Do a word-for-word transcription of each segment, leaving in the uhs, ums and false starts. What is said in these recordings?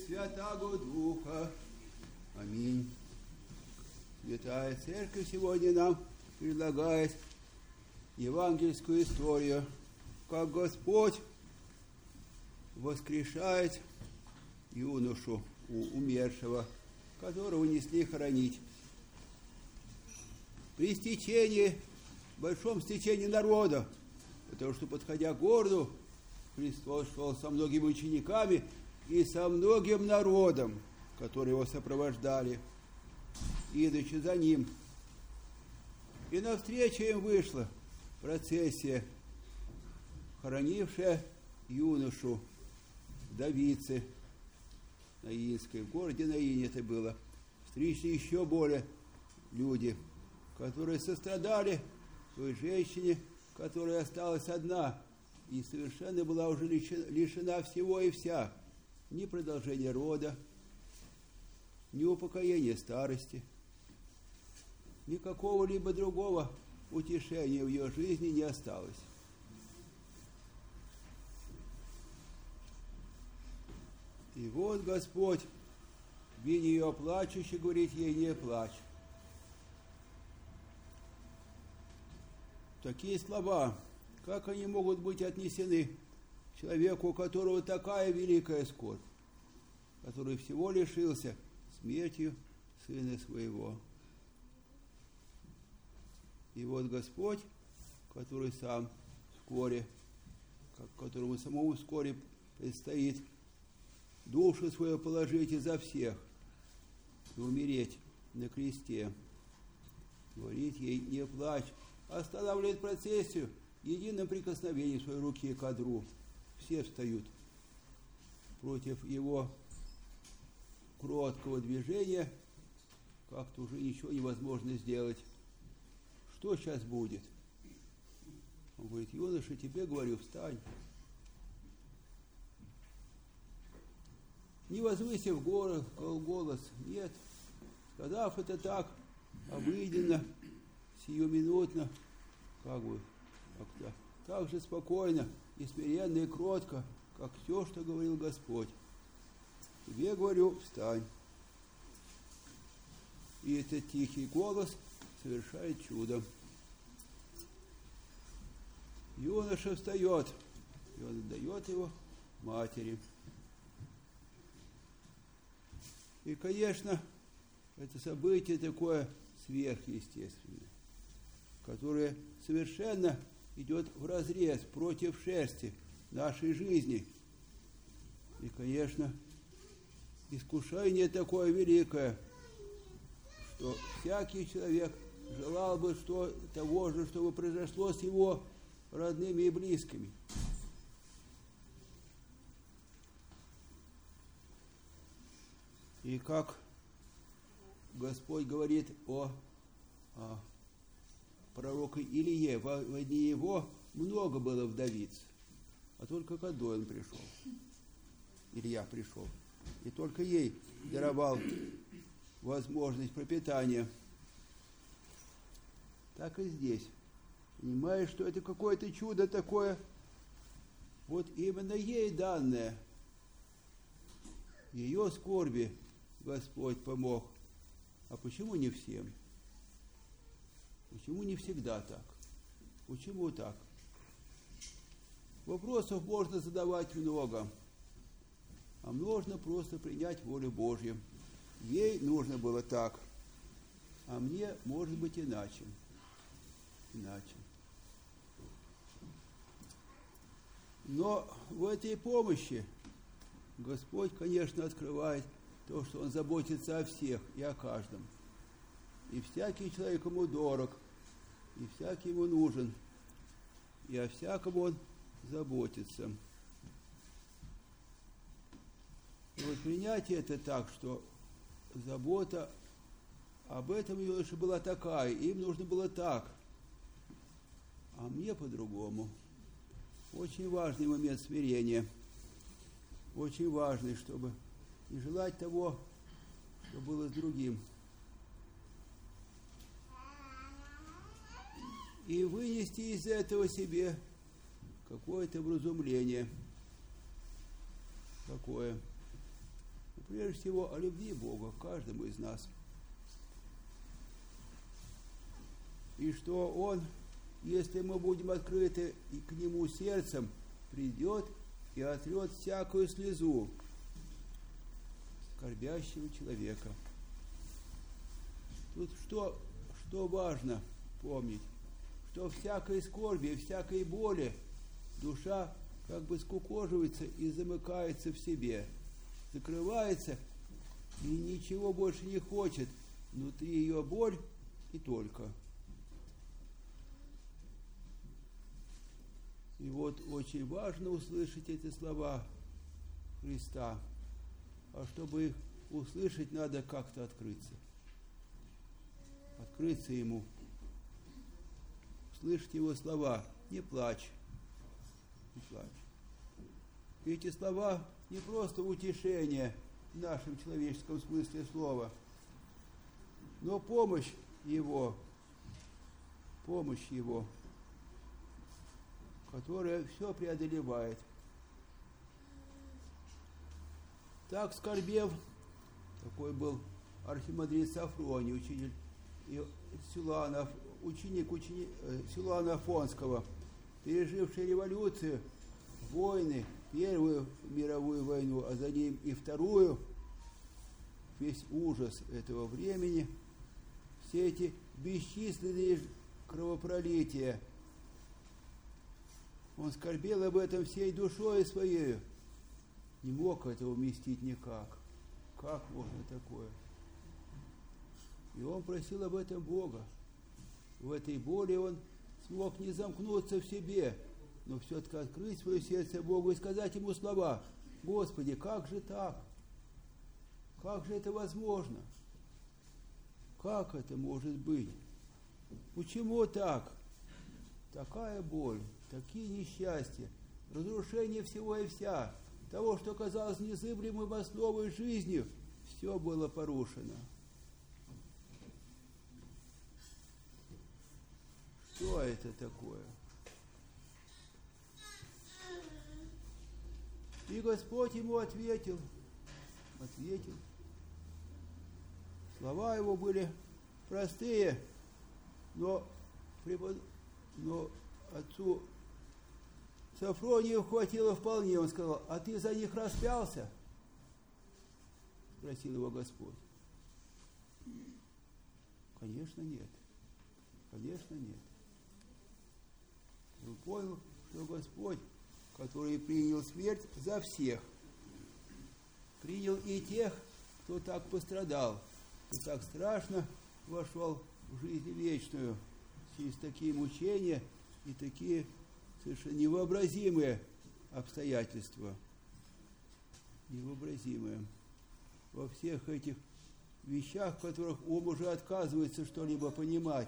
Святаго Духа. Аминь. Святая Церковь сегодня нам предлагает евангельскую историю, как Господь воскрешает юношу умершего, которого несли хоронить. При стечении, большом стечении народа, потому что, подходя к городу, Христос шел со многими учениками и со многим народом, которые его сопровождали, идучи за ним. И навстречу им вышла процессия, хоронившая юношу вдовицы Наинской. В городе Наине это было. Встречи еще более люди, которые сострадали той женщине, которая осталась одна и совершенно была уже лишена всего и вся. Ни продолжения рода, ни упокоения старости, ни какого-либо другого утешения в ее жизни не осталось. И вот Господь, видя ее плачущей, говорит ей: не плачь. Такие слова, как они могут быть отнесены человеку, у которого такая великая скорбь, который всего лишился смертью сына своего. И вот Господь, который сам вскоре, которому самому вскоре предстоит душу свою положить и за всех и умереть на кресте, говорит ей: не плачь, останавливает процессию единым прикосновением своей руки к одру. Все встают против его кроткого движения, как-то уже ничего невозможно сделать. Что сейчас будет? Он говорит: юноша, тебе говорю, встань. Не возвысив голос, нет, сказав это так, обыденно, сиюминутно, как бы, как-то, так же спокойно и смиренно и кротко, как все, что говорил Господь. Тебе говорю, встань. И этот тихий голос совершает чудо. Юноша встает, и он отдает его матери. И, конечно, это событие такое сверхъестественное, которое совершенно идет вразрез против шерсти нашей жизни. И, конечно, искушение такое великое, что всякий человек желал бы что, того же, чтобы произошло с его родными и близкими. И как Господь говорит о, о пророке Илие, во дни его много было вдовиц, а только к одной он пришел. Илья пришел. И только ей даровал возможность пропитания. Так и здесь. Понимаешь, что это какое-то чудо такое, вот именно ей данное. Ее скорби Господь помог. А почему не всем? Почему не всегда так? Почему так? Вопросов можно задавать много, а можно просто принять волю Божью. Ей нужно было так, а мне, может быть, иначе. Иначе. Но в этой помощи Господь, конечно, открывает то, что Он заботится о всех и о каждом. И всякий человек ему дорог, и всякий ему нужен, и о всяком он заботится. И вот принятие это так, что забота об этом юноше была такая, им нужно было так, а мне по-другому. Очень важный момент смирения, очень важный, чтобы не желать того, что было с другим. И вынести из этого себе какое-то вразумление. Какое? прежде всего о любви Бога к каждому из нас. И что Он, если мы будем открыты и к Нему сердцем, придет и отрет всякую слезу скорбящего человека. Тут что, что важно помнить, что всякой скорби и всякой боли душа как бы скукоживается и замыкается в себе, закрывается и ничего больше не хочет. Внутри ее боль и только. И вот очень важно услышать эти слова Христа. А чтобы их услышать, надо как-то открыться. Открыться Ему. Слышать Его слова. Не плачь. Не плачь. И эти слова не просто утешение в нашем человеческом смысле слова, но помощь Его. Помощь Его, которая все преодолевает. Так скорбев, такой был архимандрит Сафроний, учитель Силуана, ученик, ученик Силуана Афонского, переживший революцию, войны, Первую мировую войну, а за ним и Вторую, весь ужас этого времени, все эти бесчисленные кровопролития. Он скорбел об этом всей душой своей, не мог этого вместить никак. Как можно такое? И он просил об этом Бога. В этой боли он смог не замкнуться в себе, но все-таки открыть свое сердце Богу и сказать Ему слова: «Господи, как же так? Как же это возможно? Как это может быть? Почему так? Такая боль, такие несчастья, разрушение всего и вся, того, что казалось незыблемым основой жизнью, все было порушено». Что это такое? И Господь ему ответил, ответил. Слова его были простые, но, но отцу Сафронию хватило вполне. Он сказал: «А ты за них распялся?» Спросил его Господь. Конечно, нет. Конечно, нет. Он понял, что Господь, который принял смерть за всех, принял и тех, кто так пострадал, кто так страшно вошел в жизнь вечную, через такие мучения и такие совершенно невообразимые обстоятельства. Невообразимые. Во всех этих вещах, в которых ум уже отказывается что-либо понимать,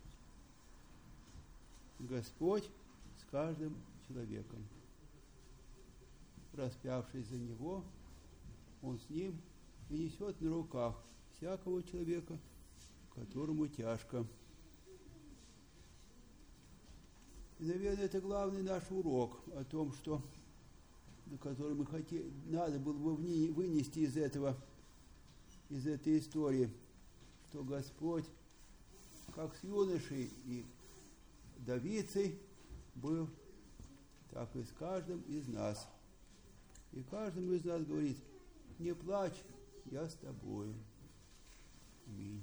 Господь с каждым человеком. Распявшись за него, Он с ним и несет на руках всякого человека, которому тяжко. И, наверное, это главный наш урок о том, что, на который мы хотели, надо было бы вынести из этого, из этой истории, что Господь, как с юношей и Давицей был, так и с каждым из нас. И каждому из нас говорит: не плачь, я с тобою. Аминь.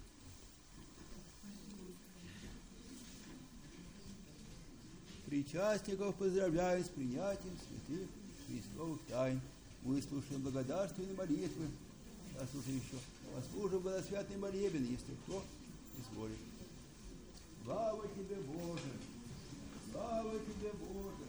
Причастников поздравляю с принятием святых Христовых тайн. Выслушаем благодарственные молитвы. Сейчас уже еще послужим благосвятный молебен, если кто изволит. Слава тебе, Боже! Слава тебе, Боже!